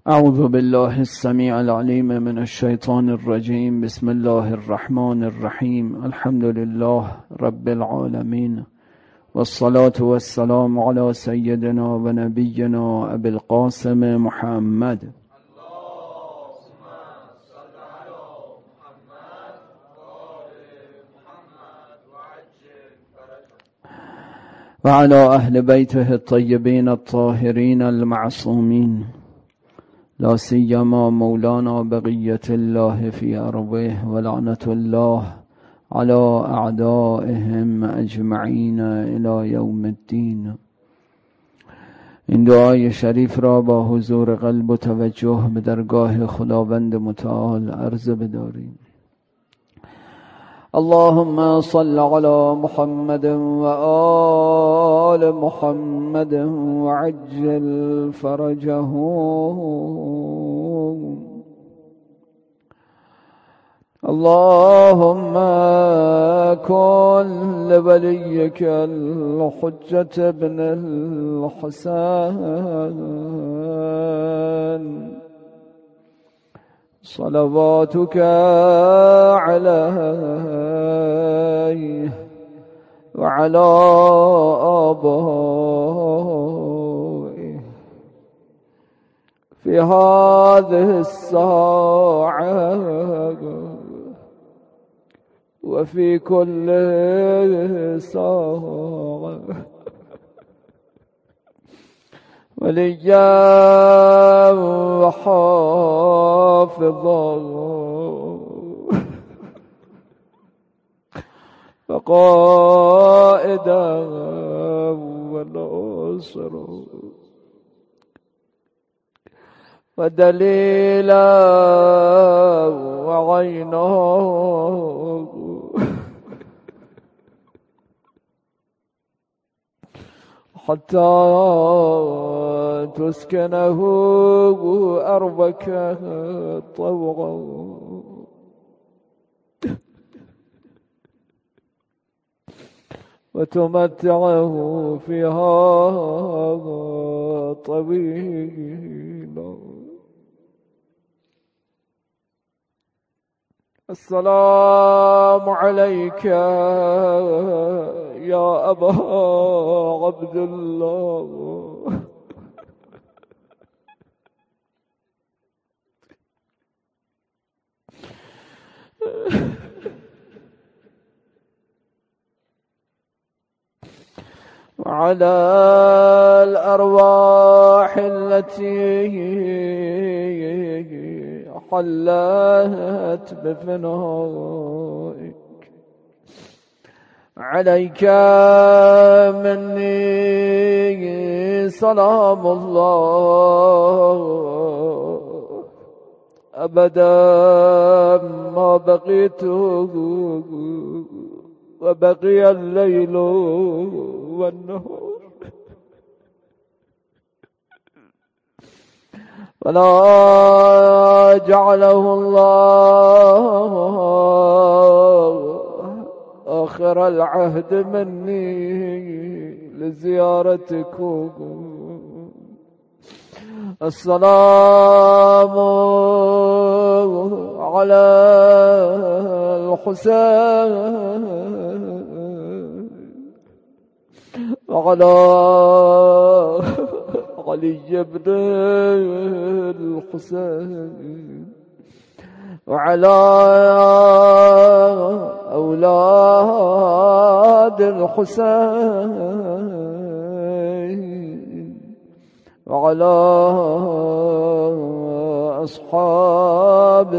اعوذ بالله السمیع العلیم من الشیطان الرجیم. بسم الله الرحمن الرحیم. الحمد لله رب العالمین والصلاة والسلام على سیدنا و نبینا ابی القاسم محمد و علی اهل بیته الطیبین الطاهرین المعصومین، لا سیما مولانا بقیة الله فی ارضه و لعنة الله علی اعدائهم اجمعین الی یوم الدین. این دعای شریف را با حضور قلب و توجه به درگاه خداوند متعال عرض بداریم. اللهم صل على محمد و آل محمد و عجل فرجهم. اللهم كن لوليك الحجة ابن الحسن صلواتك عليه وعلى آبائه في هذه الساعة وفي كل ساعة وليا وحافظا وقائدا وناصرا ودليلا وعينا حتى تسكنه أرضك طوعا وتمتعه فيها طويلا. السلام عليك يا أبا عبد الله وعلى الأرواح التي حلت بفنائك عليك مني سلام الله أبدا ما بقيت وبقي الليل والنهار ولا جعله الله آخر العهد مني لزيارتكم. السلام على الحسين وعلى علي بن الحسين وعلى أولاد الحسين وعلى أصحاب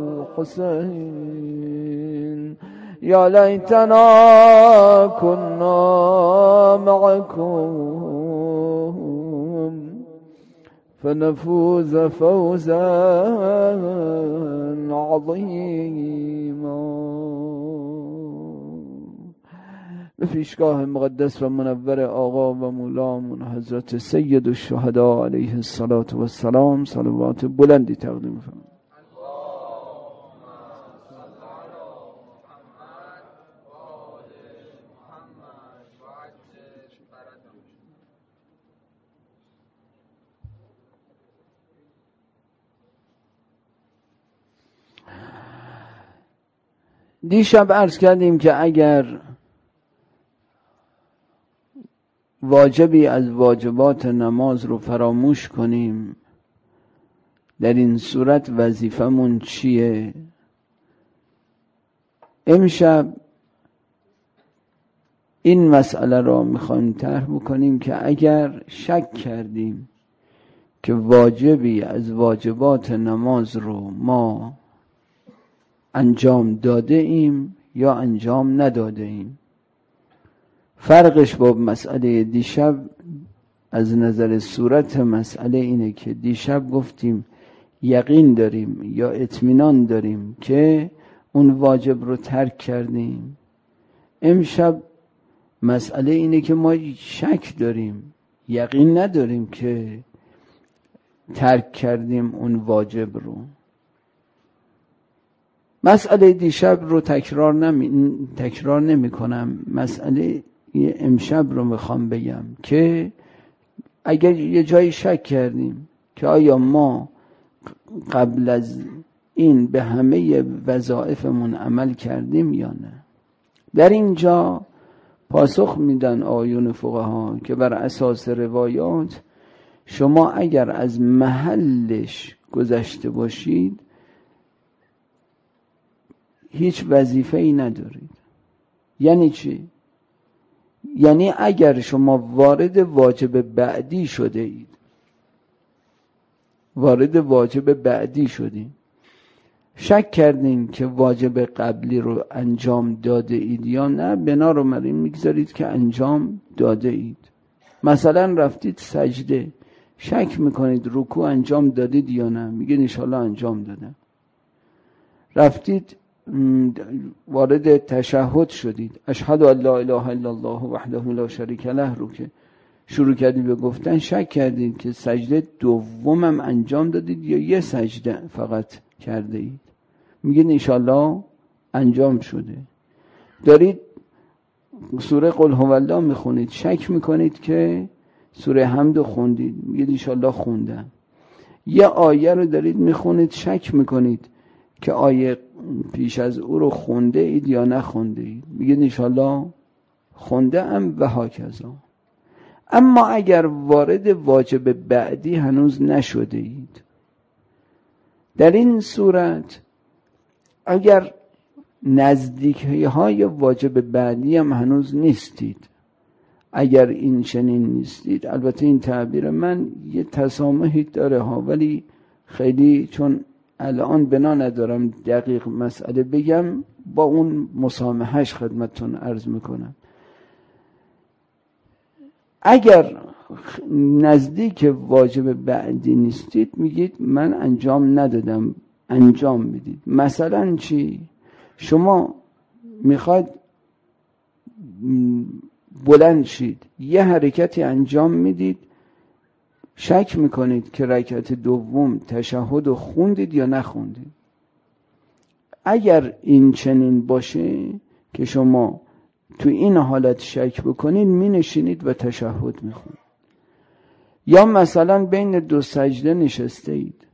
الحسين. يا ليتنا كنا معكم فنفوز فوزا عظيما. به پیشگاه مقدس و منور آقا و مولامون حضرت سید الشهدا علیه الصلاة و السلام صلوات بلندی تقدیم فرمایید. دیشب عرض کردیم که اگر واجبی از واجبات نماز رو فراموش کنیم، در این صورت وظیفمون چیه؟ امشب این مسئله را میخوایم طرح بکنیم که اگر شک کردیم که واجبی از واجبات نماز رو ما انجام داده ایم یا انجام نداده ایم، فرقش با مسئله دیشب از نظر صورت مسئله اینه که دیشب گفتیم یقین داریم یا اطمینان داریم که اون واجب رو ترک کردیم. امشب مسئله اینه که ما شک داریم، یقین نداریم که ترک کردیم اون واجب رو. مسئله دیشب رو تکرار نمی کنم. مسئله امشب رو میخوام بگم که اگر یه جایی شک کردیم که آیا ما قبل از این به همه وظایفمون عمل کردیم یا نه، در اینجا پاسخ میدن آیون فقها که بر اساس روایات شما اگر از محلش گذشته باشید هیچ وظیفه‌ای ندارید. یعنی چی؟ یعنی اگر شما وارد واجب بعدی شده اید، وارد واجب بعدی شدید، شک کردین که واجب قبلی رو انجام داده اید یا نه، بنا رو مریم میگذارید که انجام داده اید. مثلا رفتید سجده، شک میکنید رکوع انجام دادید یا نه، میگید انشاءالله انجام دادم. رفتید وارد تشهد شدید، اشهد ان لا اله الا الله وحده لا شریک له رو که شروع کردید به گفتن، شک کردید که سجده دومم انجام دادید یا یه سجده فقط کرده اید، میگید انشاءالله انجام شده. دارید سوره قل هو الله میخونید، شک میکنید که سوره حمد خوندید، میگید انشاءالله خوندم. یه آیه رو دارید میخونید، شک میکنید که آیه پیش از او رو خونده اید یا نخونده اید، میگید انشاءالله خونده ام و هاکذا. اما اگر وارد واجب بعدی هنوز نشده اید، در این صورت اگر نزدیکی های واجب بعدی هم هنوز نیستید، اگر این چنین نیستید، البته این تعبیر من یه تسامحی داره ها، ولی خیلی چون الان بنا ندارم دقیق مسئله بگم، با اون مسامحهش خدمتتون عرض میکنم. اگر نزدیک واجب بعدی نیستید، میگید من انجام ندادم، انجام میدید. مثلا چی؟ شما میخواید بلند شید، یه حرکتی انجام میدید، شک میکنید که رکعت دوم تشهد رو خوندید یا نخوندید. اگر این چنین باشه که شما تو این حالت شک بکنید، می نشینید و تشهد میخونید. یا مثلا بین دو سجده نشسته اید،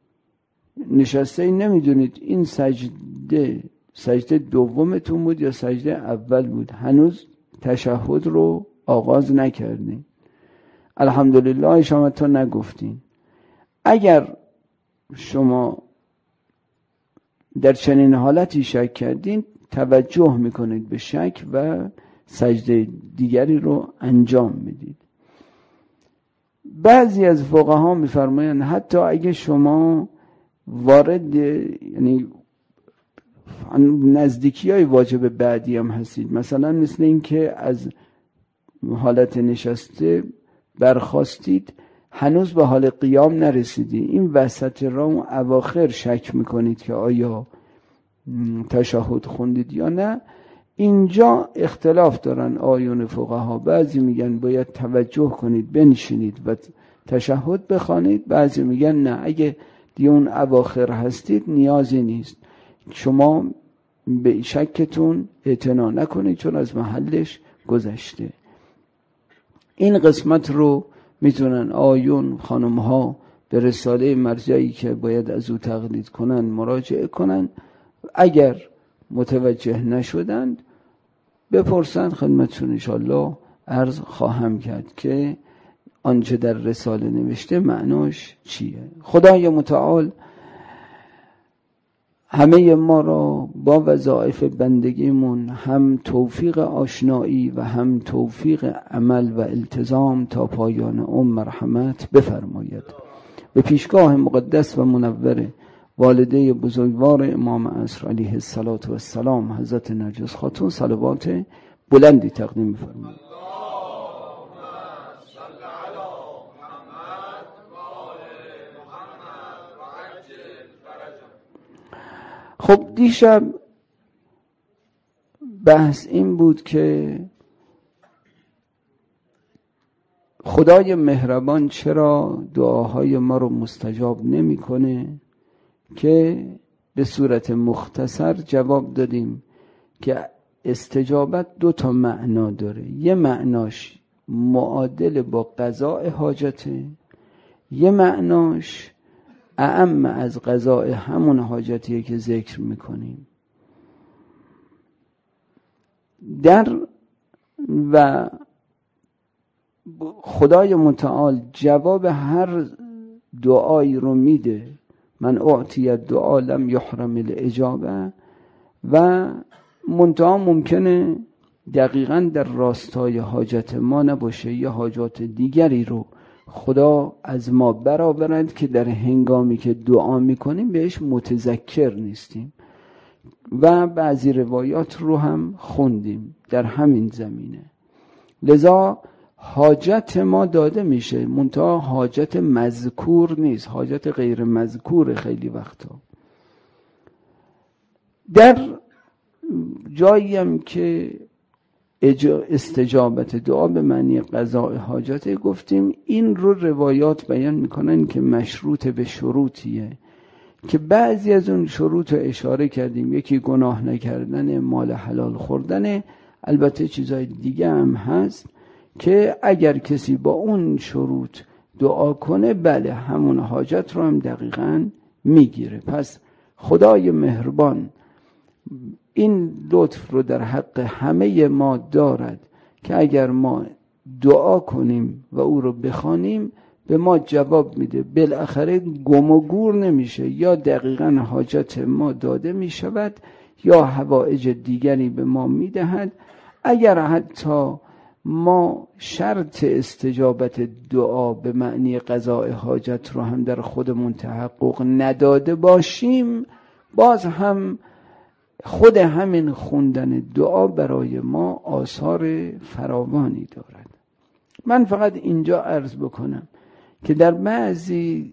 نمیدونید این سجده دومتون بود یا سجده اول بود، هنوز تشهد رو آغاز نکردین، الحمدلله شما تا نگفتین. اگر شما در چنین حالتی شک کردین، توجه میکنید به شک و سجده دیگری رو انجام میدید. بعضی از فقها میفرمایند حتی اگه شما وارد یعنی نزدیکی های واجب بعدی هم هستید، مثلا مثل این که از حالت نشسته برخاستید، هنوز به حال قیام نرسیدی، این وسط راه و اواخر شک میکنید که آیا تشهد خوندید یا نه، اینجا اختلاف دارن آیون فقها. بعضی میگن باید توجه کنید بنشینید و تشهد بخوانید، بعضی میگن نه، اگه دیگه اون اواخر هستید نیازی نیست، شما به شکتون اعتنا نکنید چون از محلش گذشته. این قسمت رو میتونن آیون خانم ها به رساله مرجعی که باید از او تقلید کنن مراجعه کنن. اگر متوجه نشدند بپرسند، خدمتشون انشاءالله عرض خواهم کرد که آنچه در رساله نوشته معناش چیه. خدای متعال همه ما را با وظایف بندگیمون هم توفیق آشنایی و هم توفیق عمل و التزام تا پایان عمر مرحمت بفرماید. به پیشگاه مقدس و منور والده بزرگوار امام عصر علیه السلام حضرت نرگس خاتون صلوات بلندی تقدیم بفرمایید. خب دیشب بحث این بود که خدای مهربان چرا دعاهای ما رو مستجاب نمی‌کنه، که به صورت مختصر جواب دادیم که استجابت 2 معنا داره. یه معناش معادل با قضاء حاجته، یه معناش اعم از قضاء همون حاجتیه که ذکر میکنیم. و خدای متعال جواب هر دعایی رو میده. من اعطی الدعا لم یحرم الاجابه، و منتها ممکنه دقیقاً در راستای حاجت ما نباشه، یا حاجات دیگری رو خدا از ما برآورد که در هنگامی که دعا میکنیم بهش متذکر نیستیم. و بعضی روایات رو هم خوندیم در همین زمینه. لذا حاجت ما داده میشه، منتها حاجت مذکور نیست، حاجت غیر مذکور. خیلی وقتا در جایی هم که استجابت دعا به معنی قضاء حاجت گفتیم، این رو روایات بیان میکنن که مشروط به شروطیه که بعضی از اون شروط رو اشاره کردیم. یکی گناه نکردن، مال حلال خوردن، البته چیزای دیگه هم هست که اگر کسی با اون شروط دعا کنه بله همون حاجت رو هم دقیقاً میگیره. پس خدای مهربان این لطف رو در حق همه ما دارد که اگر ما دعا کنیم و او رو بخوانیم به ما جواب میده، بالاخره گم و گور نمیشه، یا دقیقاً حاجت ما داده میشود یا حوائج دیگری به ما میدهد. اگر حتی ما شرط استجابت دعا به معنی قضاء حاجت رو هم در خودمون تحقق نداده باشیم، باز هم خود همین خوندن دعا برای ما آثار فراوانی دارد. من فقط اینجا عرض بکنم که در بعضی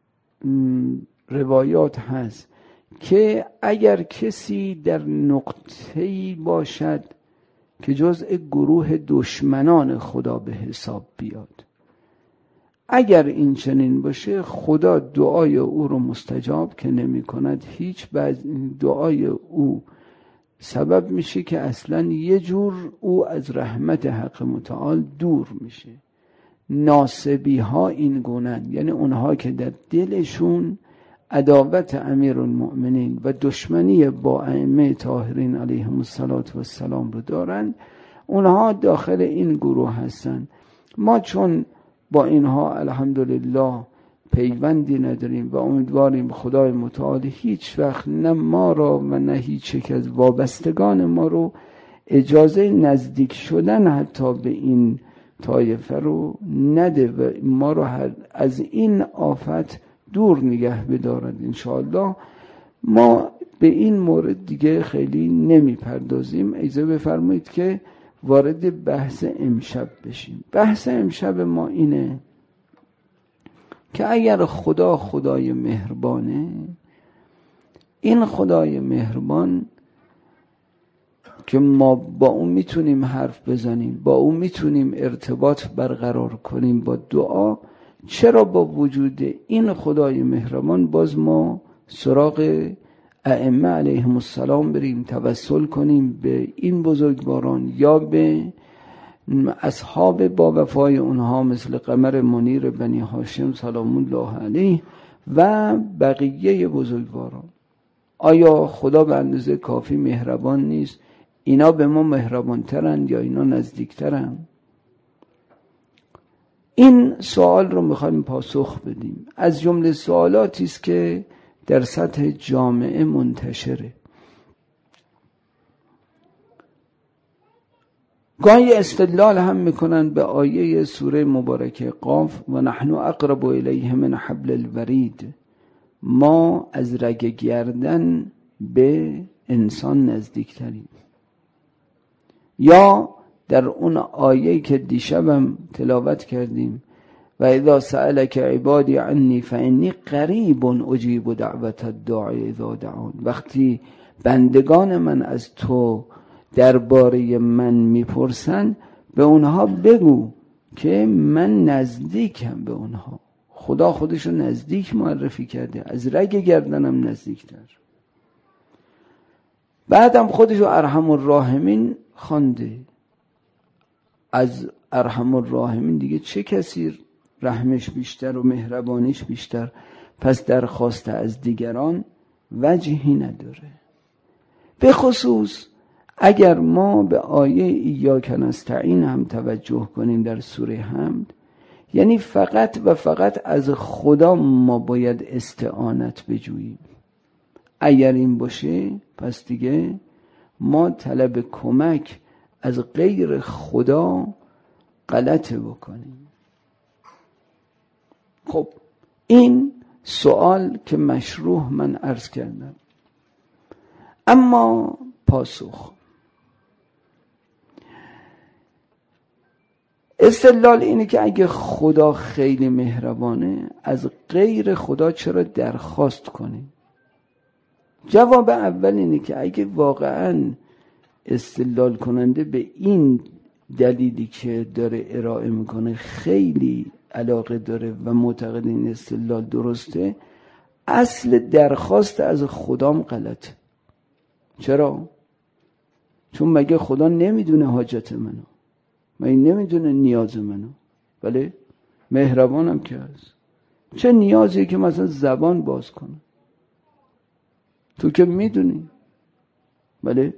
روایات هست که اگر کسی در نقطه‌ای باشد که جزء گروه دشمنان خدا به حساب بیاد، اگر این چنین باشه خدا دعای او رو مستجاب که نمی کند هیچ. دعای او سبب میشه که اصلا یه جور او از رحمت حق متعال دور میشه. ناصبی ها این گونن، یعنی اونها که در دلشون عداوت امیرالمؤمنین و دشمنی با ائمه طاهرین علیهم السلام رو دارن، اونها داخل این گروه هستن. ما چون با اینها الحمدلله پیوندی نداریم و امیدواریم خدای متعال هیچ وقت نه ما را و نه هیچ یک از وابستگان ما رو اجازه نزدیک شدن حتی به این طایفه رو نده و ما رو از این آفت دور نگه بدارد انشاءالله. ما به این مورد دیگه خیلی نمی پردازیم. اجازه بفرمایید که وارد بحث امشب بشیم. بحث امشب ما اینه که اگر خدا خدای مهربانه، این خدای مهربان که ما با اون میتونیم حرف بزنیم، با اون میتونیم ارتباط برقرار کنیم با دعا، چرا با وجود این خدای مهربان باز ما سراغ ائمه علیهم السلام بریم، توسل کنیم به این بزرگواران یا به اصحاب با وفای اونها مثل قمر منیر بنی هاشم سلام الله علیه و بقیه بزرگواران؟ آیا خدا به اندازه کافی مهربان نیست؟ اینا به ما مهربان ترند یا اینا نزدیک ترند؟ این سوال رو میخوایم پاسخ بدیم. از جمله سوالاتی است که در سطح جامعه منتشره. گاهی استدلال هم میکنن به آیه سوره مبارکه قاف و نحن اقرب الیه من حبل الورید، ما از رگ گردن به انسان نزدیکتریم. یا در اون آیه که دیشبم تلاوت کردیم و اذا سألك عبادی عنی فانی قریب اجیب دعوت الداعی اذا دعان، وقتی بندگان من از تو درباره من میپرسن به اونها بگو که من نزدیکم به اونها. خدا خودشو نزدیک معرفی کرده، از رگ گردنم نزدیکتر. بعدم خودشو ارحم الراحمین خوانده. از ارحم الراحمین دیگه چه کسی رحمش بیشتر و مهربانیش بیشتر؟ پس درخواست از دیگران وجهی نداره. به خصوص اگر ما به آیه ایاک نستعین هم توجه کنیم در سوره حمد، یعنی فقط و فقط از خدا ما باید استعانت بجوییم. اگر این باشه پس دیگه ما طلب کمک از غیر خدا غلطه بکنیم. خب این سوال که مشروح من عرض کردم. اما پاسخ، استدلال اینه که اگه خدا خیلی مهربانه از غیر خدا چرا درخواست کنیم؟ جواب اول اینه که اگه واقعاً استدلال کننده به این دلیلی که داره ارائه میکنه خیلی علاقه داره و معتقد این استدلال درسته، اصل درخواست از خدام غلطه. چرا؟ چون مگه خدا نمیدونه حاجت منو؟ مگه نمیدونه نیاز منو؟ بله مهربانم که هست. چه نیازی که مثلا زبان باز کنه؟ تو که میدونی. بله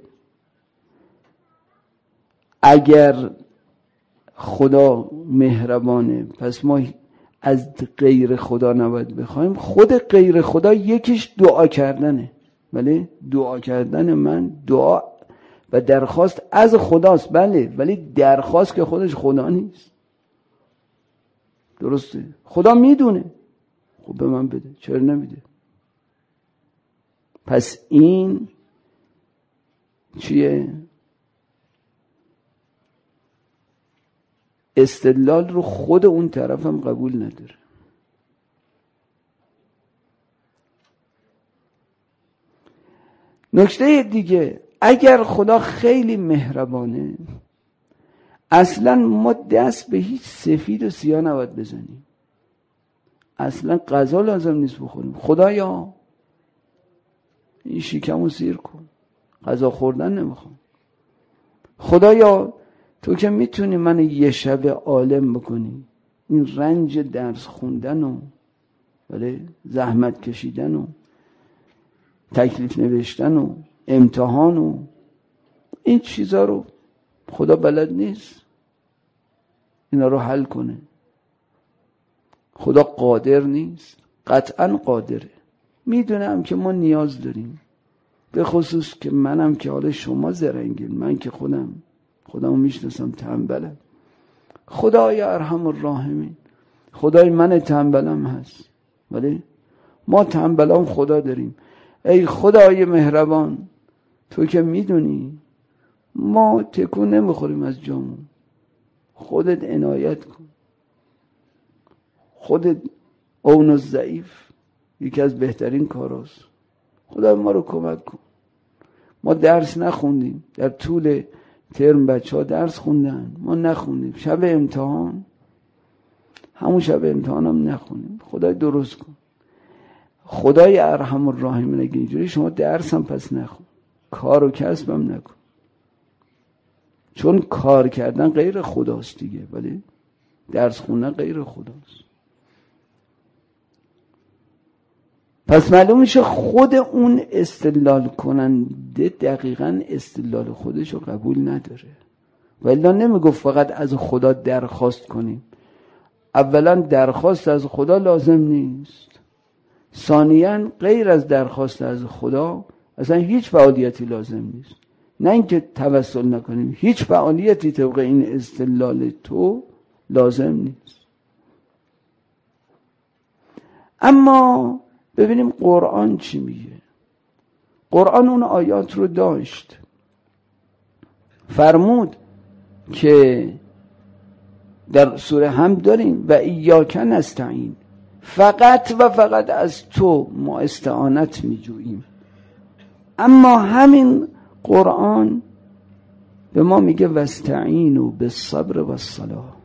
اگر خدا مهربانه پس ما از غیر خدا نباید بخوایم. خود غیر خدا یکیش دعا کردنه. بله دعا کردن من دعا و درخواست از خداست. بله ولی درخواست که خودش خدا نیست. درسته؟ خدا میدونه. خب به من بده، چرا نمیده؟ پس این چیه؟ استدلال رو خود اون طرف هم قبول نداره. نکته دیگه، اگر خدا خیلی مهربانه اصلا ما دست به هیچ سفید و سیاه نباید بزنیم. اصلا غذا لازم نیست بخوریم. خدایا این شکمو سیر کن، غذا خوردن نمیخوام. خدایا تو که میتونی من یه شب عالم بکنی، این رنج درس خوندن و بله زحمت کشیدن و تکلیف نوشتن و امتحان و این چیزا رو خدا بلد نیست اینا رو حل کنه؟ خدا قادر نیست؟ قطعا قادره. میدونم که ما نیاز داریم، به خصوص که منم که حالا شما زرنگین، من که خودمو میشناسم تنبلم. خدای ارحم الراحمین، خدای من تنبلم هست. ولی ما تنبلام خدا داریم. ای خدای مهربان تو که میدونی ما تکون نمیخوریم از جامون، خودت عنایت کن. خودت اون الضعیف یکی از بهترین کاراست. خدا ما رو کمک کن. ما درس نخوندیم، در طول ترم بچه ها درس خوندن، ما نخوندیم. شب امتحان همون شب امتحان هم نخوندیم. خدای درست کن. خدای ارحم الراحمین اگه اینجوری شما درس هم پس نخون، کار و کسب هم نکن، چون کار کردن غیر خداست دیگه. ولی درس خوندن غیر خداست. پس معلوم میشه خود اون استدلال کننده دقیقاً استدلال خودشو قبول نداره. ولی نمیگفت فقط از خدا درخواست کنیم. اولا درخواست از خدا لازم نیست، ثانیاً غیر از درخواست از خدا اصلا هیچ فعالیتی لازم نیست. نه اینکه توسل نکنیم، هیچ فعالیتی طبق این استدلال تو لازم نیست. اما ببینیم قرآن چی میگه. قرآن اون آیات رو داشت، فرمود که در سوره هم داریم و ایاک نستعین، فقط و فقط از تو ما استعانت میجوییم. اما همین قرآن به ما میگه واستعینوا بالصبر والصلاة.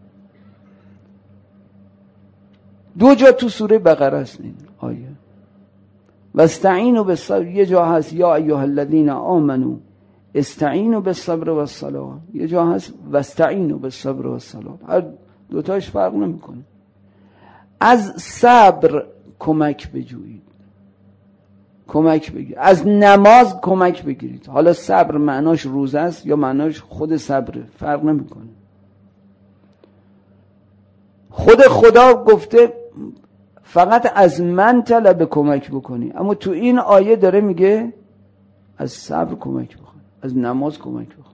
دو جا تو سوره بقره است این آیه. واستعینوا بالصبر، یه جا هست یا ایها الذین آمنوا استعینوا بالصبر والصلاة، یه جا هست واستعینوا بالصبر والصلاة. هر دوتاش فرق نمیکنه. از صبر کمک بجویید، کمک بگیرید، از نماز کمک بگیرید. حالا صبر معناش روزه است یا معناش خود صبره، فرق نمیکنه. خود خدا گفته فقط از من طلب کمک بکنی، اما تو این آیه داره میگه از صبر کمک بخون، از نماز کمک بخون.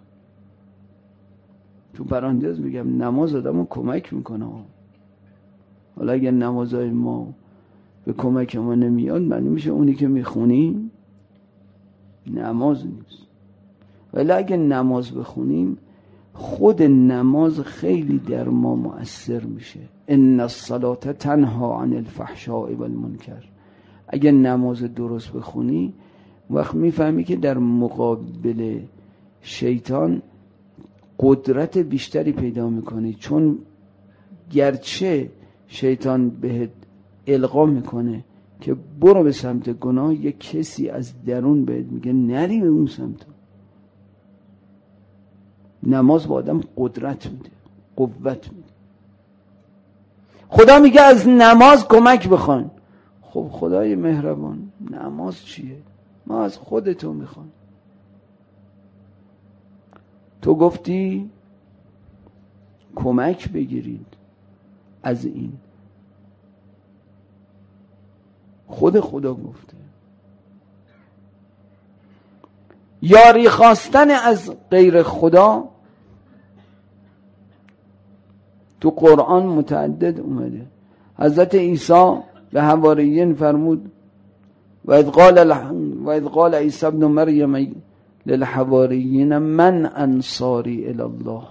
تو پرانتز میگم نماز آدمو کمک میکنه. حالا اگه نمازهای ما به کمک ما نمیاد، معنی میشه اونی که میخونیم نماز نیست. ولی اگه نماز بخونیم، خود نماز خیلی در ما مؤثر میشه. ان الصلاة تنهی عن الفحشاء والمنکر. اگه نماز درست بخونی، وقت میفهمی که در مقابل شیطان قدرت بیشتری پیدا میکنی، چون گرچه شیطان بهت القا میکنه که برو به سمت گناه، یک کسی از درون بهت میگه نری به اون سمت. نماز با آدم قدرت میده، قوت میده. خدا میگه از نماز کمک بخوان. خب خدای مهربان، نماز چیه؟ ما از خودتو میخوان. تو گفتی کمک بگیرید از این، خود خدا گفته. یاری خواستن از غیر خدا تو قرآن متعدد اومده. حضرت عیسی به حواریین فرمود و اذ قال عیسی ابن مریم للحواریین من انصاری الی الله.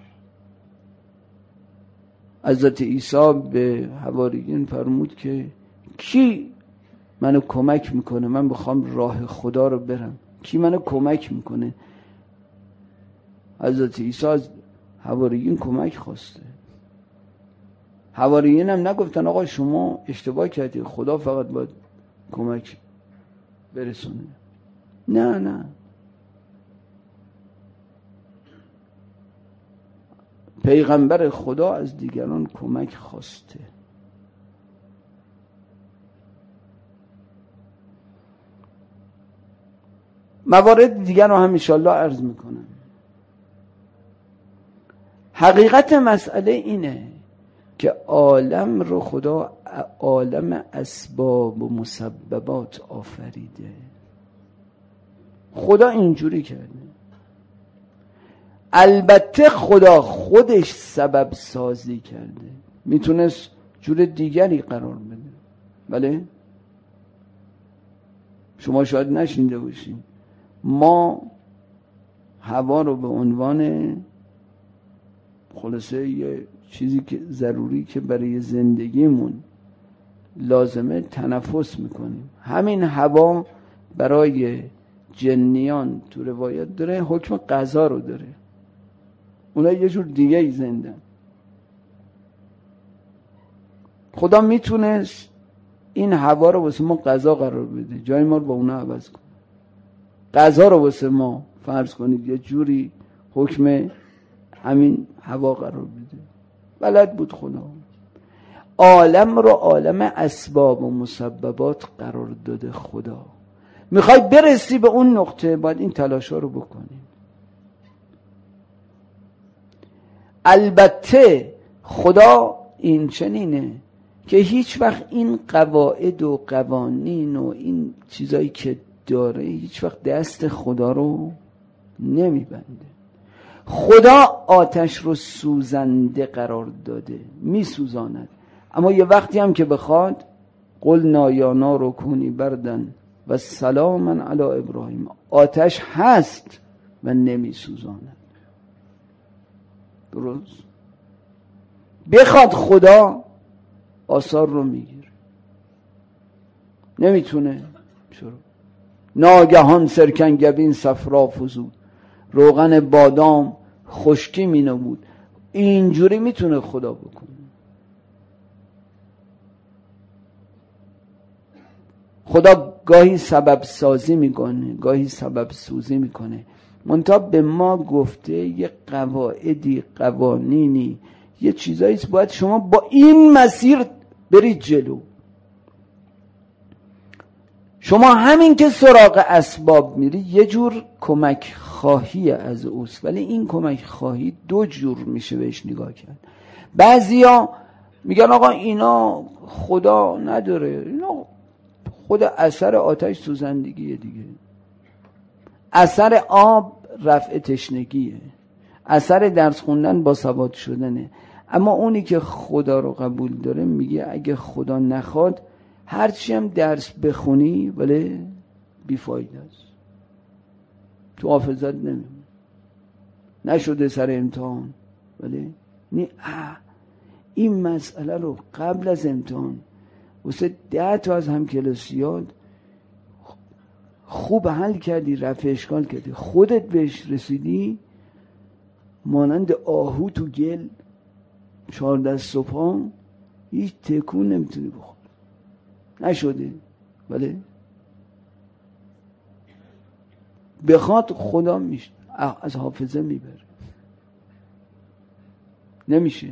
حضرت عیسی به حواریین فرمود که کی منو کمک میکنه، من بخوام راه خدا رو برم، کی منو کمک میکنه؟ حضرت عیسی از حواریین کمک خواسته. حواریین هم نگفتن آقا شما اشتباه کردی، خدا فقط باید کمک برسونه. نه، پیغمبر خدا از دیگران کمک خواسته. موارد دیگر رو هم انشاءالله عرض میکنم. حقیقت مسئله اینه که عالم رو خدا عالم اسباب و مسببات آفریده. خدا اینجوری کرده. البته خدا خودش سبب سازی کرده، میتونست جور دیگری قرار بده. بله شما شاید نشنیده باشین، ما هوا رو به عنوان خلاصه یه چیزی که ضروری که برای زندگیمون لازمه تنفس میکنیم. همین هوا برای جنیان تو روایت داره حکم غذا رو داره. اونا یه جور دیگه ای زندن. خدا میتونست این هوا رو واسه ما غذا قرار بده، جای ما رو با اونا عوض کنه. غذا رو واسه ما فرض کنید یه جوری حکم همین هوا قرار بده. بلد بود خدا. عالم رو عالم اسباب و مسببات قرار داده خدا. میخوای برسی به اون نقطه، باید این تلاشا رو بکنیم. البته خدا این چنینه که هیچ وقت این قواعد و قوانین و این چیزایی که داره هیچ وقت دست خدا رو نمیبنده. خدا آتش رو سوزنده قرار داده، میسوزاند، اما یه وقتی هم که بخواد قلنا یا نار کونی بردن و سلاما علی ابراهیم، آتش هست و نمیسوزاند. درست؟ بخواد خدا آثار رو میگیره، نمیتونه. چرا؟ ناگهان سرکنگبین صفرا فزود، روغن بادام خشکی می نمود. اینجوری میتونه خدا بکنه. خدا گاهی سبب سازی میکنه، گاهی سبب سوزی میکنه. منتها به ما گفته یه قواعدی، قوانینی، یه چیزایی باید شما با این مسیر برید جلو. شما همین که سراغ اسباب میری یه جور کمک خواهی از اوست، ولی این کمک خواهی دو جور میشه بهش نگاه کرد. بعضیا میگن آقا اینا خدا نداره، اینا خود اثر آتش سوزندگیه دیگه، اثر آب رفع تشنگیه، اثر درس خوندن با سواد شدنه. اما اونی که خدا رو قبول داره میگه اگه خدا نخواد هرچی هم درس بخونی ولی بیفایده است، تو حافظت نمیمونه، نشده سر امتحان، ولی این مسئله رو قبل از امتحان واسه 10 تا از همکلاسیات خوب حل کردی، رفع اشکال کردی، خودت بهش رسیدی، مانند آهو تو گل 14 صبح هیچ تکون نمیتونی بخوری، نشده. ولی بخواد خدا میشه از حافظه میبره، نمیشه.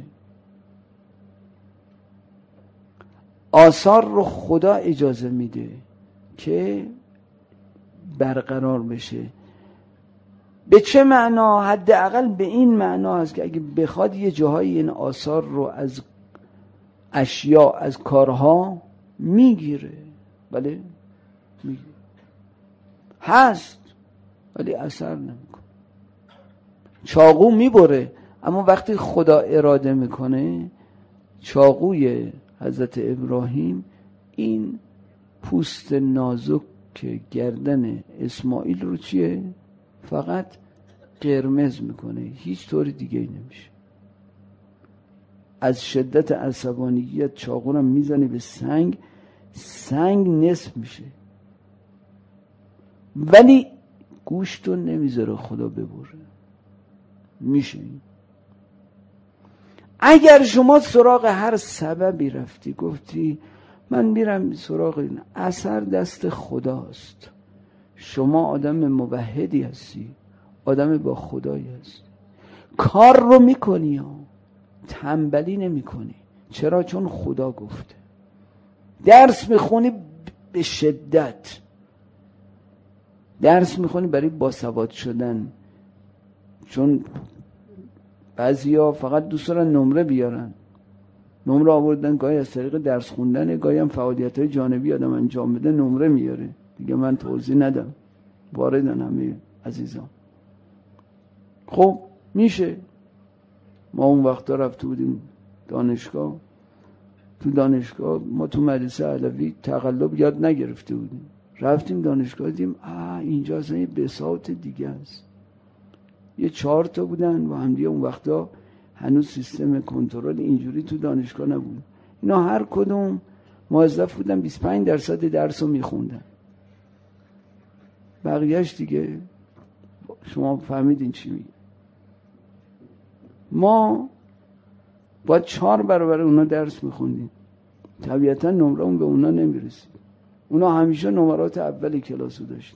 آثار رو خدا اجازه میده که برقرار بشه. به چه معنا؟ حداقل به این معنا هست که اگه بخواد یه جاهای این آثار رو از اشیا، از کارها میگیره، ولی میگیره، هست ولی اثر نمیکنه. چاقو میبره، اما وقتی خدا اراده میکنه، چاقوی حضرت ابراهیم این پوست نازک که گردن اسماعیل رو چیه؟ فقط قرمز میکنه، هیچ طور دیگه نمیشه. از شدت عصبانیت چاقو رو میزنه به سنگ، سنگ نصف میشه، ولی گوشت رو نمیذاره خدا ببره، میشه. اگر شما سراغ هر سببی رفتی، گفتی من میرم سراغ این، اثر دست خداست. شما آدم موحدی هستی، آدم با خدایی هستی، کار رو میکنی، تنبلی نمی کنی. چرا؟ چون خدا گفته. درس میخونی به شدت، درس میخونی برای باسواد شدن، چون بعضیا فقط دوست دارن نمره بیارن، نمره آوردن گاهی از طریق درس خوندن، گاهی هم فعالیت‌های جانبی آدم انجام بده نمره میاره دیگه. من توضیح ندم، واردن همه عزیزان. خب میشه. ما اون وقتا رفته بودیم دانشگاه، تو دانشگاه ما تو مدرسه علوی تقلب یاد نگرفته بودیم، رفتیم دانشگاه دیدیم اینجا اصلا یه بساط دیگه است. یه 4 تا بودن و هم دیگه. اون وقتا هنوز سیستم کنترل اینجوری تو دانشگاه نبود. اینا هر کدوم موظف بودن 25% درس رو میخوندن، بقیهش دیگه شما فهمیدین چی میگه. ما باید 4 برابر اونا درس میخوندیم، طبیعتا نمره اون به اونا نمیرسید. اونا همیشه نمرات اول کلاسو داشتن.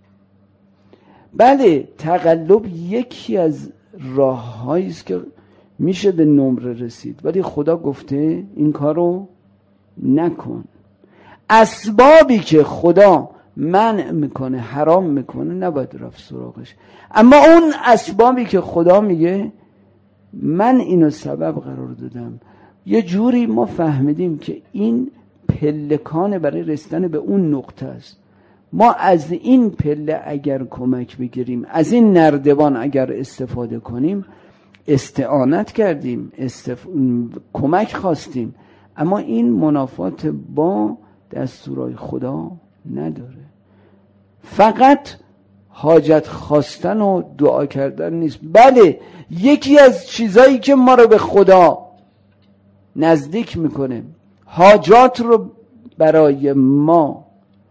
بله، تقلب یکی از راه‌هایی است که میشه به نمره رسید، ولی خدا گفته این کارو نکن. اسبابی که خدا منع میکنه، حرام میکنه، نباید رفت سراغش. اما اون اسبابی که خدا میگه من اینو سبب قرار دادم، یه جوری ما فهمیدیم که این پلکان برای رسیدن به اون نقطه است. ما از این پله اگر کمک بگیریم، از این نردبان اگر استفاده کنیم، استعانت کردیم، کمک خواستیم، اما این منافات با دستورای خدا نداره. فقط حاجت خواستن و دعا کردن نیست. بله، یکی از چیزایی که ما رو به خدا نزدیک میکنه، حاجات رو برای ما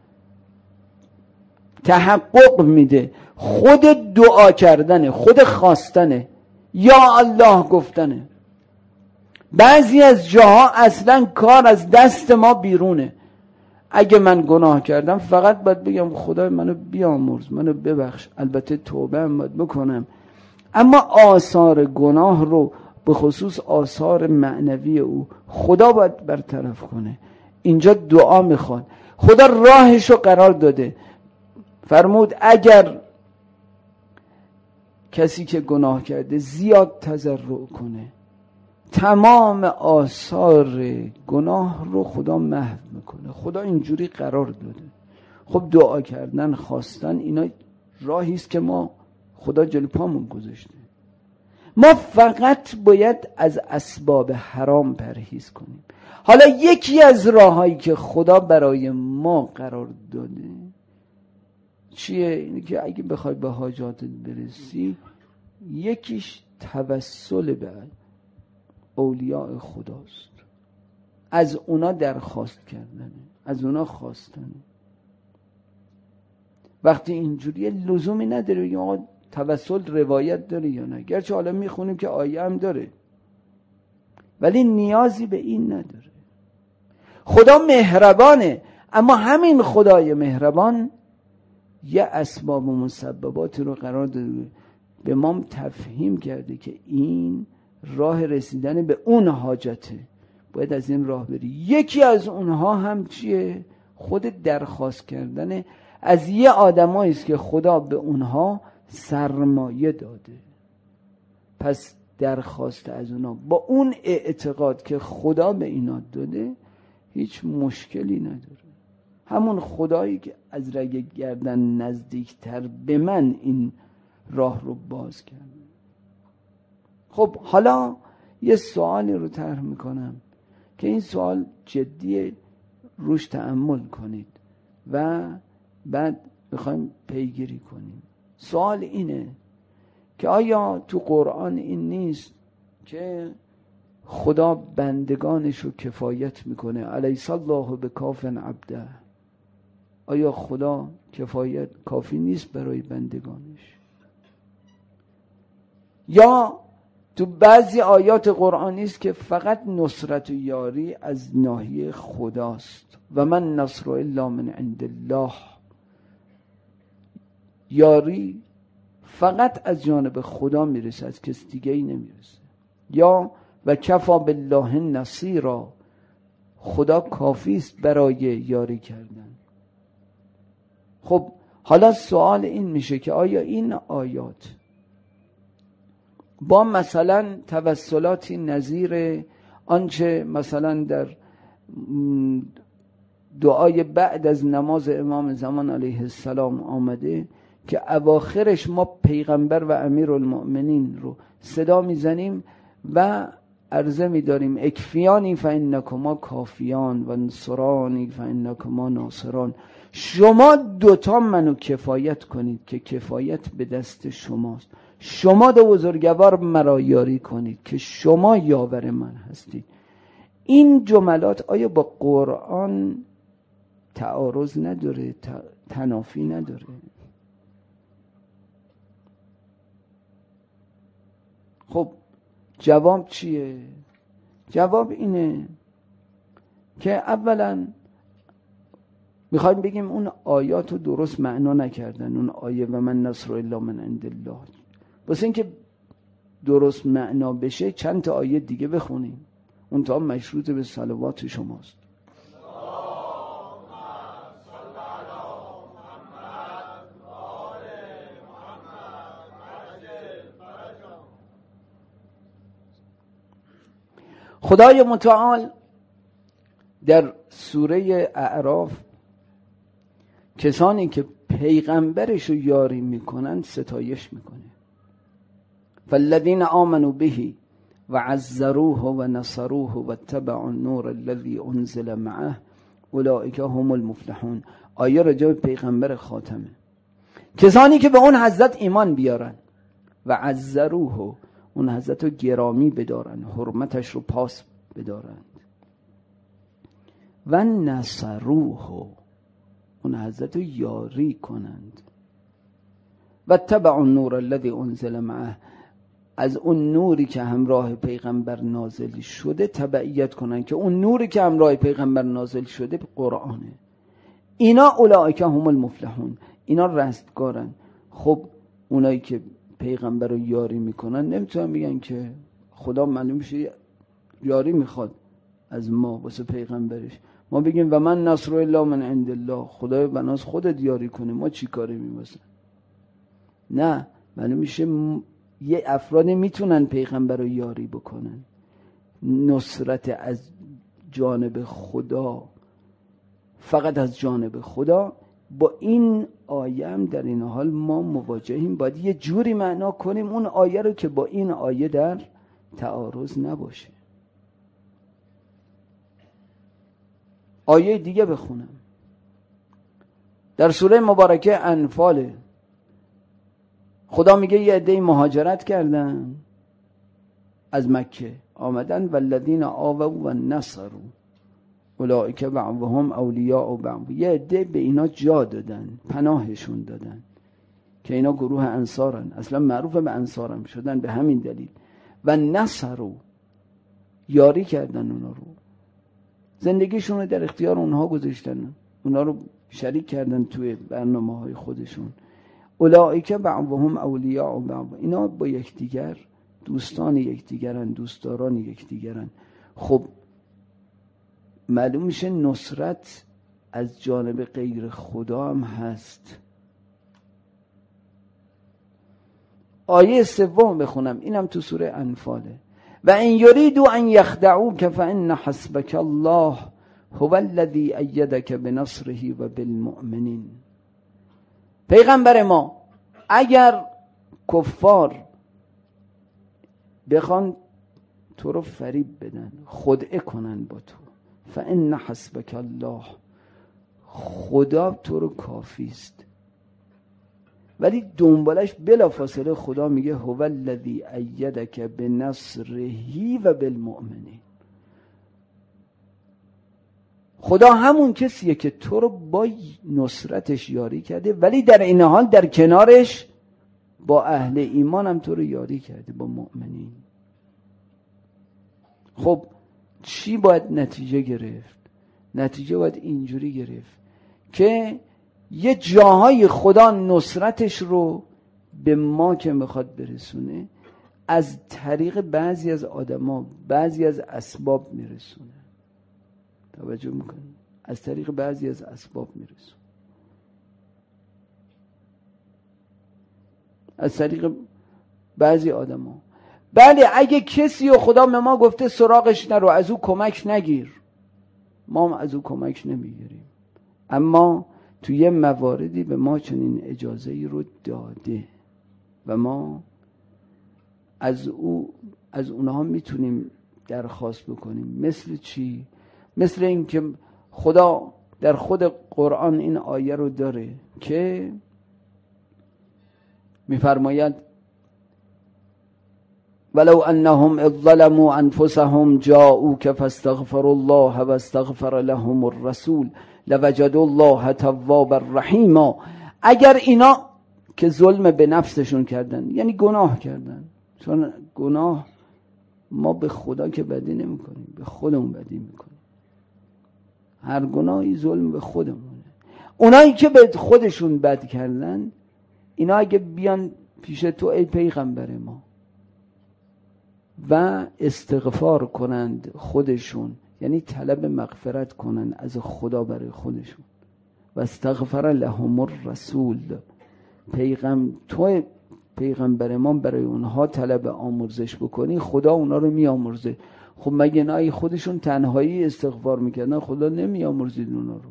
تحقق میده، خود دعا کردنه، خود خواستنه، یا الله گفتنه. بعضی از جاها اصلا کار از دست ما بیرونه. اگه من گناه کردم فقط باید بگم خدای منو بیامرز، منو ببخش، البته توبه هم باید بکنم، اما آثار گناه رو به خصوص آثار معنوی او خدا باید برطرف کنه. اینجا دعا میخواد، خدا راهشو قرار داده. فرمود اگر کسی که گناه کرده زیاد تضرع کنه، تمام آثار گناه رو خدا محو میکنه. خدا اینجوری قرار داده. خب دعا کردن، خواستن، اینا راهی است که ما خدا جلوی پامون گذاشته. ما فقط باید از اسباب حرام پرهیز کنیم. حالا یکی از راهایی که خدا برای ما قرار داده چیه؟ اینه که اگه بخوای به حاجاتت برسی، یکیش توسل به اولیاء خداست، از اونا درخواست کردنه، از اونا خواستنه. وقتی اینجوریه لزومی نداره بگیم آقا توسل روایت داره یا نه، گرچه حالا میخونیم که آیه هم داره، ولی نیازی به این نداره. خدا مهربانه، اما همین خدای مهربان یه اسباب و مسبباتی رو قرار داده، به ما تفهیم کرده که این راه رسیدن به اون حاجته، باید از این راه بری. یکی از اونها هم چیه؟ خود درخواست کردن از یه آدمایی است که خدا به اونها سرمایه داده. پس درخواست از اونا با اون اعتقاد که خدا به اینا داده هیچ مشکلی نداره. همون خدایی که از رگ گردن نزدیکتر به من این راه رو باز کرده. خب حالا یه سوالی رو طرح میکنم که این سوال جدیه، روش تأمل کنید و بعد بخوایم پیگیری کنیم. سوال اینه که آیا تو قرآن این نیست که خدا بندگانش رو کفایت میکنه؟ الیس الله بکاف عبده. آیا خدا کفایت کافی نیست برای بندگانش؟ یا تو بعضی آیات قرآنی است که فقط نصرت و یاری از ناحیه خداست، و من نصر الا من عند الله. یاری فقط از جانب خدا میرسه، از کس دیگه ای نمیرسه. یا و کفا بالله نصیرا، خدا کافی است برای یاری کردن. خب حالا سوال این میشه که آیا این آیات با مثلا توسلاتی نظیر آنچه مثلا در دعای بعد از نماز امام زمان علیه السلام آمده که اواخرش ما پیغمبر و امیرالمؤمنین رو صدا میزنیم و عرضه می‌داریم اکفیانی فانکما کافیان و انصرانی فانکما ناصران، شما دوتا منو کفایت کنید که کفایت به دست شماست، شما دو بزرگوار مرا یاری کنید که شما یاور من هستید. این جملات آیا با قرآن تعارض نداره؟ تنافی نداره؟ خب جواب چیه؟ جواب اینه که اولا میخوایم بگیم اون آیات رو درست معنا نکردن. اون آیه و من نصر الا من عند الله، واسه اینکه درست معنا بشه چند تا آیه دیگه بخونیم، اون تا مشروط به صلوات شماست. خدای متعال در سوره اعراف کسانی که پیغمبرش رو یاری میکنن ستایش میکنه. فالذین آمنوا به و عزروه و نصروه و اتبعوا النور الذی انزل معه اولئک هم المفلحون. آیه راجع به پیغمبر خاتمه. کسانی که به اون حضرت ایمان بیارن و عزروه، اون حضرت رو گرامی بدارن، حرمتش رو پاس بدارند، و نصروه، اون حضرت رو یاری کنند، و اتبعوا النور الذی انزل معه، از اون نوری که همراه پیغمبر نازل شده تبعیت کنن، که اون نوری که همراه پیغمبر نازل شده قرآنه. اینا اولئک هم المفلحون، اینا رستگارن. خب اونایی که پیغمبر رو یاری میکنن نمیتونن بگن که خدا معلوم شه یاری میخواد از ما واسه پیغمبرش، ما بگیم و من نصر الا من عند الله، خدای بناس خودت یاری کنه، ما چی کاری میواسه؟ نه، معلوم میشه یه افرادی میتونن پیغمبر رو یاری بکنن. نصرت از جانب خدا، فقط از جانب خدا. با این آیه هم در این حال ما مواجهیم، باید یه جوری معنا کنیم اون آیه رو که با این آیه در تعارض نباشه. آیه دیگه بخونم در سوره مبارکه انفال. خدا میگه یه عده مهاجرت کردن از مکه آمدن، والذین آووا و نصروا اولئک بعضهم اولیاء بعض. یه عده به اینا جا دادن، پناهشون دادن که اینا گروه انصارن، اصلا معروف به انصارم شدن به همین دلیل. و نصروا، یاری کردن اونا رو، زندگیشون رو در اختیار اونها گذاشتن، اونا رو شریک کردن توی برنامه‌های خودشون. اولئک بعضهم اولیاء بعض، اینا با یکدیگر دوستان یکدیگرن، دوستداران یکدیگرن. خب معلوم میشه نصرت از جانب غیر خدا هم هست. آیه سوم بخونم، اینم تو سوره انفاله. و ان یریدوا ان یخدعوک فان حسبک الله هو الذی ایدک بنصره و بالمؤمنین. پیغمبر ما اگر کفار بخوان تو رو فریب بدن، خدعه کنن با تو، فان حسبک الله، خدا تو رو کافیست. ولی دنبالش بلافاصله خدا میگه هو الذی ایدک بنصره و بالمؤمنین. خدا همون کسیه که تو رو با نصرتش یاری کرده، ولی در این حال در کنارش با اهل ایمان هم تو رو یاری کرده، با مؤمنین. خب چی باید نتیجه گرفت؟ نتیجه باید اینجوری گرفت که یه جاهای خدا نصرتش رو به ما که میخواد برسونه از طریق بعضی از آدما، بعضی از اسباب میرسونه. توجه میکنی؟ از طریق بعضی از اسباب میرسونه، از طریق بعضی آدما. بله اگه کسی و خدا به ما گفته سراغش نرو، از او کمک نگیر، ما هم از او کمک نمیگیریم. اما تو یه مواردی به ما چنین اجازه ای رو داده و ما از اونها میتونیم درخواست بکنیم. مثل چی؟ مثل این که خدا در خود قرآن این آیه رو داره که میفرماید ولو انهم اذ ظلموا انفسهم جاءوك فاستغفروا الله واستغفر لهم الرسول لوجدوا الله توابا رحیما. اگر اینا که ظلم به نفسشون کردن، یعنی گناه کردن، چون گناه ما به خدا که بدی نمی کنیم، به خودمون بدی میکنیم. هر گناهی ظلم به خودمونه. اونایی که به خودشون بد کردن، اینا اگه بیان پیش تو ای پیغمبر ما، و استغفار کنند خودشون، یعنی طلب مغفرت کنند از خدا برای خودشون. و استغفر لهم الرسول، تو پیغمبر ما برای اونها طلب آمرزش بکنی، خدا اونا رو میامرزه. خب مگه نه خودشون تنهایی استغفار میکردن، خدا نمیامرزید اونا رو؟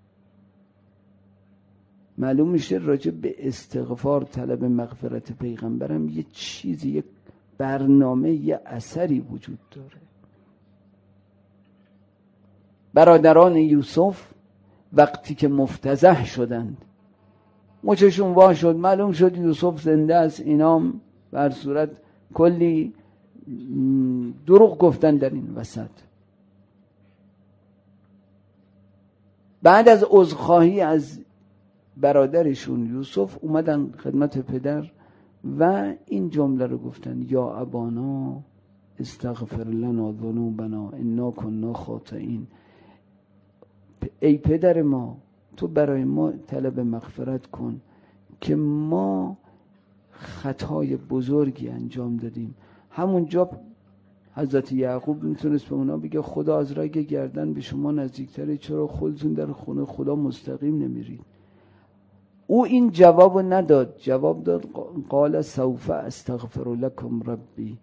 معلوم میشه راجع به استغفار، طلب مغفرت پیغمبرم یه چیزی، یه برنامه، یه اثری وجود داره. برادران یوسف وقتی که مفتضح شدند، مچشون وا شد، معلوم شد یوسف زنده است، اینام بر صورت کلی دروغ گفتن در این وسط. بعد از عذرخواهی از برادرشون یوسف اومدن خدمت پدر و این جمله رو گفتن: یا ابانا استغفر لنا ذنوبنا انا کنا خاطئین. ای پدر ما، تو برای ما طلب مغفرت کن که ما خطای بزرگی انجام دادیم. همونجا حضرت یعقوب میتونست به اونا بگه خدا از رگ گردن به شما نزدیکتره، چرا خودتون در خونه خدا مستقیم نمیرید؟ او این جواب نداد، جواب داد قال سوف استغفر لکم ربی،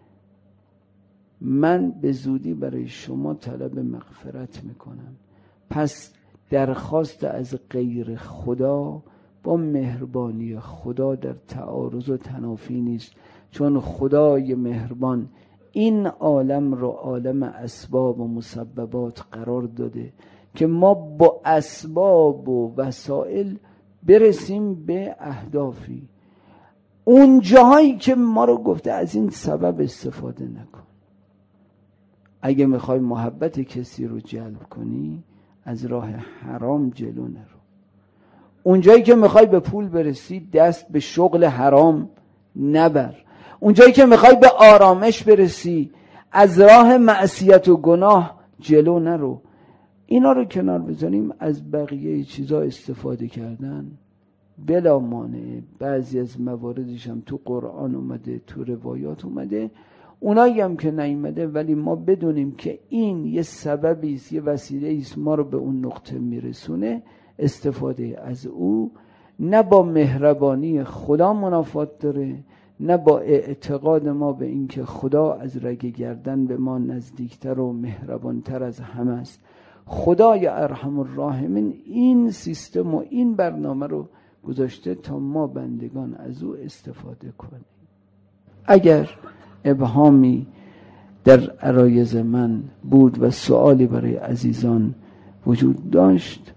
من به زودی برای شما طلب مغفرت میکنم. پس درخواست از غیر خدا با مهربانی خدا در تعارض و تنافی نیست، چون خدای مهربان این عالم رو عالم اسباب و مسببات قرار داده که ما با اسباب و وسائل برسیم به اهدافی. اون جاهایی که ما رو گفته از این سبب استفاده نکن. اگه میخوای محبت کسی رو جلب کنی از راه حرام جلو نرو. اونجایی که میخوای به پول برسی دست به شغل حرام نبر. اونجایی که میخوای به آرامش برسی از راه معصیت و گناه جلو نرو. اینا رو کنار بزنیم، از بقیه چیزا استفاده کردن بلا مانع. بعضی از مواردش هم تو قرآن اومده، تو روایات اومده، اونایی هم که نیامده ولی ما بدونیم که این یه سببی است، یه وسیله است ما رو به اون نقطه میرسونه. استفاده از او نه با مهربانی خدا منافات داره، نه با اعتقاد ما به این که خدا از رگ گردن به ما نزدیکتر و مهربانتر از همه است. خدای ارحم الراحمین این سیستم و این برنامه رو گذاشته تا ما بندگان از او استفاده کنیم. اگر ابهامی در عرایض من بود و سوالی برای عزیزان وجود داشت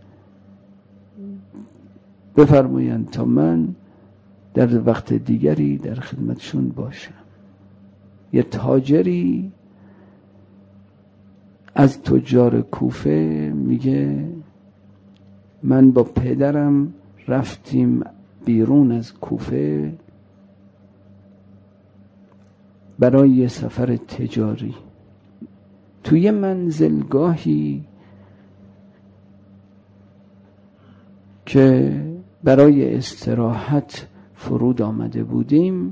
بفرمایند تا من در وقت دیگری در خدمتشون باشم. یه تاجری از تجار کوفه میگه من با پدرم رفتیم بیرون از کوفه برای یه سفر تجاری. توی منزلگاهی که برای استراحت فرود آمده بودیم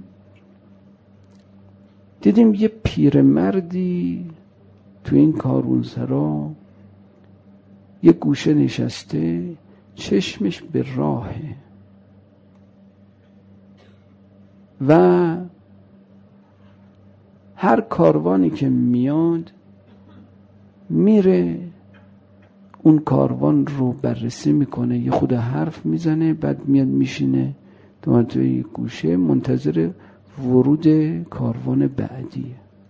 دیدیم یه پیرمردی تو این کاروانسرا یه گوشه نشسته، چشمش به راهه و هر کاروانی که میاد میره اون کاروان رو بررسی میکنه، یه خود حرف میزنه، بعد میاد میشینه توی گوشه منتظر ورود کاروان بعدیه.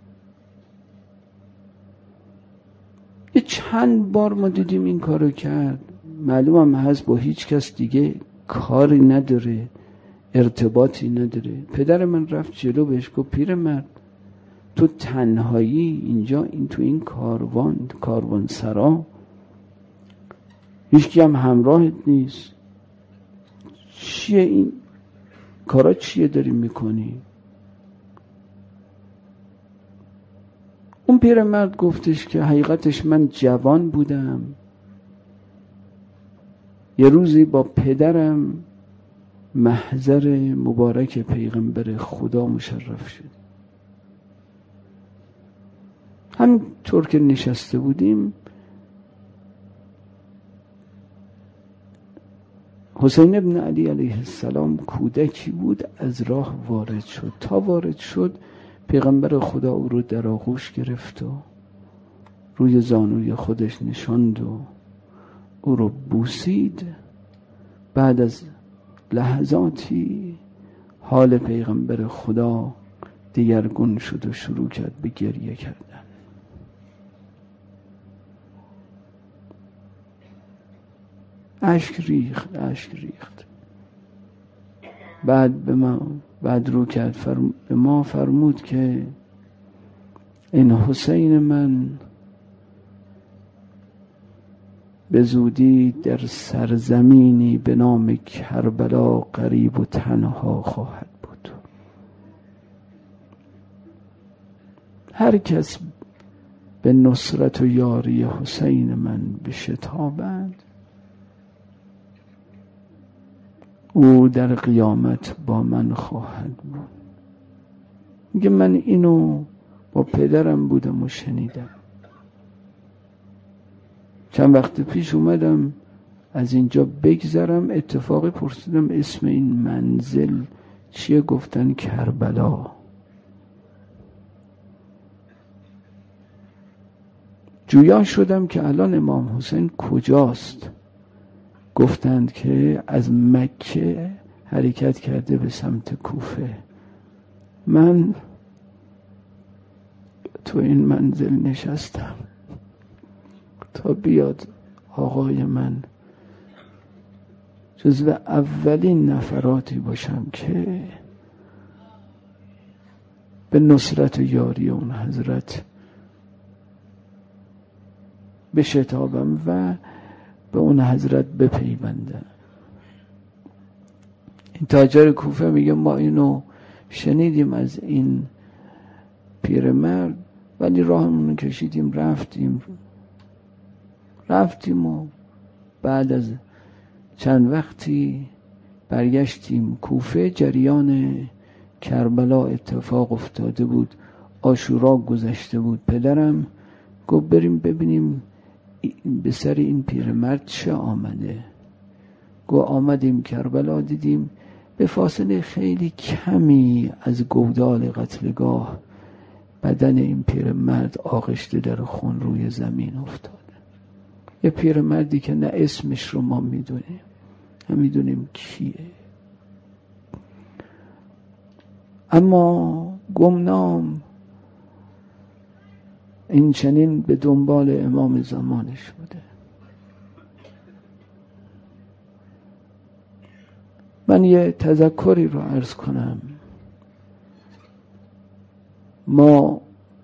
یه چند بار ما دیدیم این کارو کرد. معلوم هم هست با هیچ کس دیگه کاری نداره، ارتباطی نداره. پدر من رفت جلو بهش گفت پیرمرد تو تنهایی اینجا تو این کاروان سرا، هیچکی هم همراهت نیست، چیه این کارا، چیه داری میکنی؟ اون پیرمرد گفتش که حقیقتش من جوان بودم، یه روزی با پدرم محضر مبارک پیغمبر خدا مشرف شد. همینطور که نشسته بودیم حسین ابن علی علیه السلام کودکی بود، از راه وارد شد. تا وارد شد پیغمبر خدا او رو در آغوش گرفت و روی زانوی خودش نشاند و او رو بوسید. بعد از لحظاتی حال پیغمبر خدا دیگرگون شد و شروع کرد به گریه کردن. اشک ریخت. بعد رو کرد به ما فرمود که این حسین من به زودی در سرزمینی به نام کربلا غریب و تنها خواهد بود. هر کس به نصرت و یاری حسین من بشتابد او در قیامت با من خواهد بود. میگه من اینو با پدرم بودم و شنیدم. چند وقت پیش اومدم از اینجا بگذرم، اتفاقی پرسیدم اسم این منزل چیه؟ گفتن کربلا. جویا شدم که الان امام حسین کجاست. گفتند که از مکه حرکت کرده به سمت کوفه. من تو این منزل نشستم تا بیاد آقای من، جزو اولین نفراتی باشم که به نصرت و یاری اون حضرت بشتابم و به اون حضرت بپیوندم. این تاجر کوفه میگه ما اینو شنیدیم از این پیرمرد، ولی راهمون کشیدیم رفتیم و بعد از چند وقتی برگشتیم کوفه. جریان کربلا اتفاق افتاده بود، عاشورا گذشته بود. پدرم گفت بریم ببینیم به سر این پیرمرد چه آمده. گفت آمدیم کربلا، دیدیم به فاصله خیلی کمی از گودال قتلگاه بدن این پیرمرد آغشته در خون روی زمین افتاده. یه پیرمردی که نه اسمش رو ما میدونیم، نمیدونیم کیه، اما گمنام این چنین به دنبال امام زمانش بوده. من یه تذکری رو عرض کنم. ما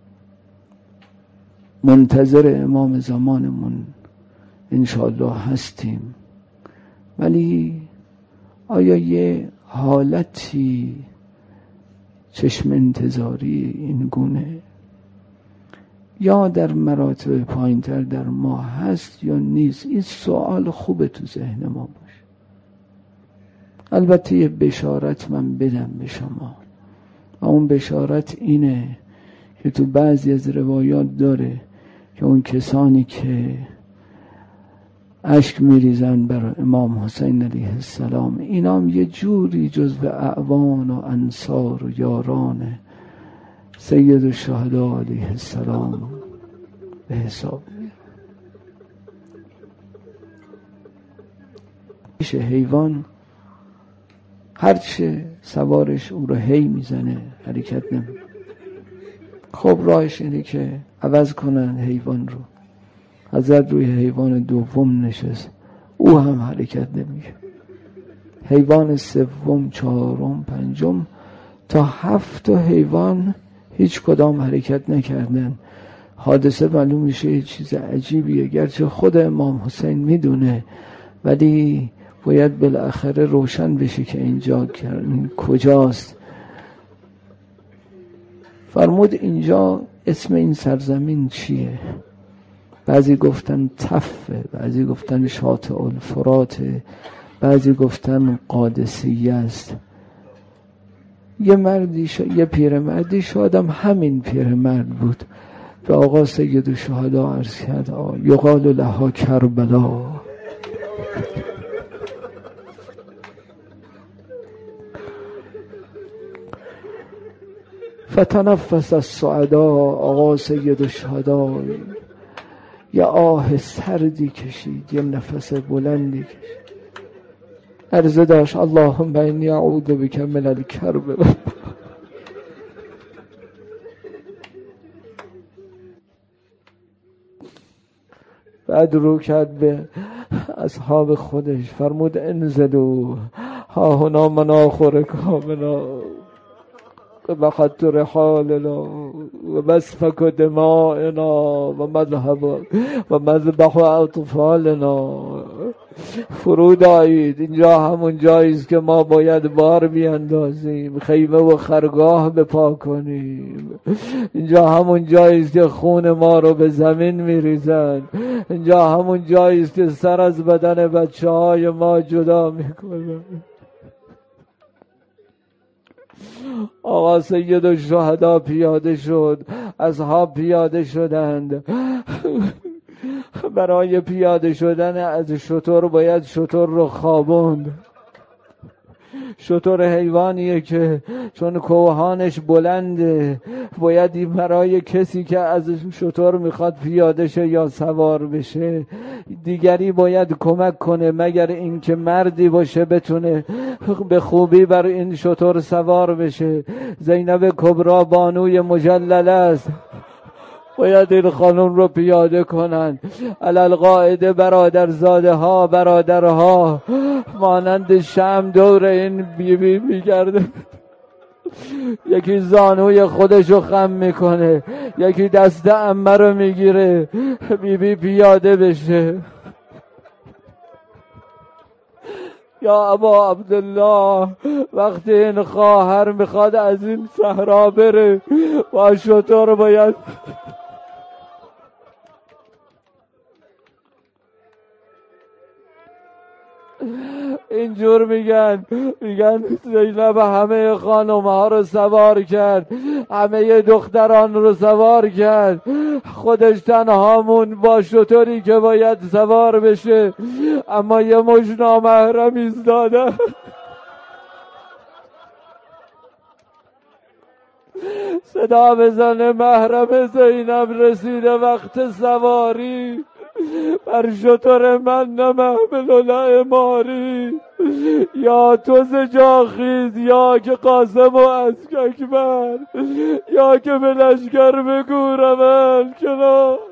منتظر امام زمانمون انشاءالله هستیم، ولی آیا یه حالتی چشم انتظاری این گونه یا در مراتب پایینتر در ما هست یا نیست؟ این سوال خوبه تو ذهن ما باشه. البته یه بشارت من بدم به شما و اون بشارت اینه که تو بعضی از روایات داره که اون کسانی که اشک میریزن بر امام حسین علیه السلام، اینام یه جوری جزو اعوان و انصار و یاران سید الشهدا علیه السلام به حساب میاد. میشه حیوان هرچه سوارش او رو هی میزنه حرکت نمیکنه. خب راهش اینه که عوض کنن حیوان رو. حضرت روی حیوان دوم نشست، او هم حرکت نمیشه. حیوان سوم، چهارم، پنجم تا 7 حیوان هیچ کدام حرکت نکردن. حادثه معلوم میشه یه چیز عجیبیه، گرچه خود امام حسین میدونه، ولی باید بالاخره روشن بشه که اینجا کجاست. فرمود اینجا اسم این سرزمین چیه؟ بعضی گفتن تفه، بعضی گفتن شاطئ الفراته، بعضی گفتن قادسیه است. یه پیرمردی، شاید هم همین پیرمرد بود، به آقا سید الشهدا عرض کرد یقال لها کربلا. فتنفس السعدا. آقا سید الشهدا یه آه سردی کشید، یه نفس بلندی کشید، عرضه داشت اللهم انی اعوذ بک من الکرب. بعد رو کرد به اصحاب خودش فرمود انزلوا ها هنا مناخر کامنا بخط رحالنا و مسفک دمائنا و مذهب و مذبح اطفالنا. فرود آیید، اینجا همون جاییست که ما باید بار بیاندازیم، خیمه و خرگاه بپا کنیم. اینجا همون جاییست که خون ما رو به زمین میریزن. اینجا همون جاییست که سر از بدن بچه های ما جدا میکنن. آقا سید الشهدا پیاده شد، اصحاب پیاده شدند. برای پیاده شدن از شتر باید شتر رو خوابوند. شتر حیوانیه که چون کوهانش بلنده، باید برای کسی که از شتر میخواد پیاده شه یا سوار بشه دیگری باید کمک کنه، مگر این که مردی باشه بتونه به خوبی بر این شتر سوار بشه. زینب کبرا بانوی مجلل است، باید این خانم رو پیاده کنن. علالقاعده برادرزاده ها برادرها مانند شمع دور این بیبی میگرده، یکی زانوی خودشو خم میکنه، یکی دست عمه رو میگیره بیبی پیاده بشه. یا ابا عبدالله وقتی این خواهر میخواد از این صحرا بره با شتر باید اینجور میگن زینب همه خانم ها رو سوار کرد، همه دختران رو سوار کرد، خودش تنهامون با شتری که باید سوار بشه، اما یه مش نامحرم ایستاده. صدا بزنه محرم زینب رسیده وقت سواری بر شتر من نمحمل و نعماری. یا تو ز جا خیز یا که قاسم و اسککبر، یا که به لشکر بگو روند کنار.